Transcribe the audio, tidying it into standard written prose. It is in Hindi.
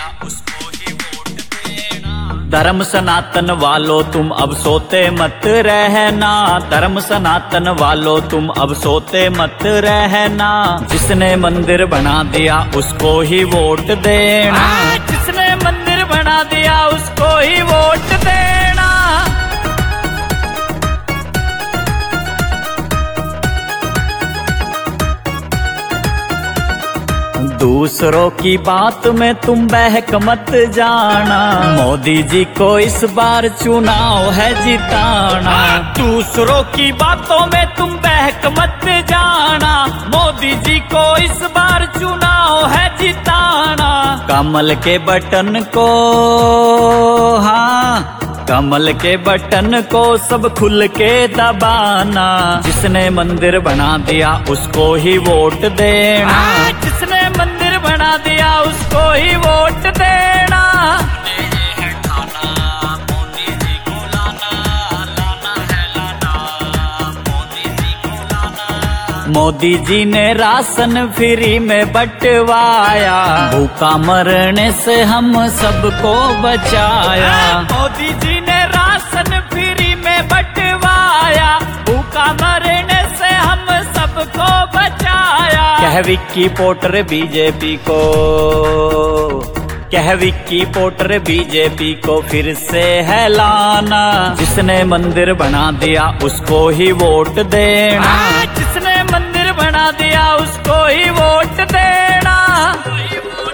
दिया उसको ही वोट देना। धर्म सनातन वालों तुम अब सोते मत रहना, धर्म सनातन वालों तुम अब सोते मत रहना। जिसने मंदिर बना दिया उसको ही वोट देना, जिसने मंदिर बना दिया उसको ही वोट देना। दूसरों की बात में तुम बहक मत जाना, मोदी जी को इस बार चुनाव है जिताना। दूसरों की बातों में तुम बहक मत जाना, मोदी जी को इस बार चुनाव है जिताना। कमल के बटन को, हाँ कमल के बटन को सब खुल के दबाना। जिसने मंदिर बना दिया उसको ही वोट देना, जिसने मंदिर बना दिया उसको ही वोट देना। मोदी जी को लाना, लाना है लाना, मोदी जी को लाना। मोदी जी ने राशन फ्री में बंटवाया, भूखा मरने से हम सबको बचाया। मोदी जी ने राशन फ्री में बंटवाया, भूखा मरने से हम सबको बचाया। कह विक्की पोटर बीजेपी को, कह विक्की पोटर बीजेपी को फिर से है लाना। जिसने मंदिर बना दिया उसको ही वोट देना, जिसने मंदिर बना दिया उसको ही वोट देना।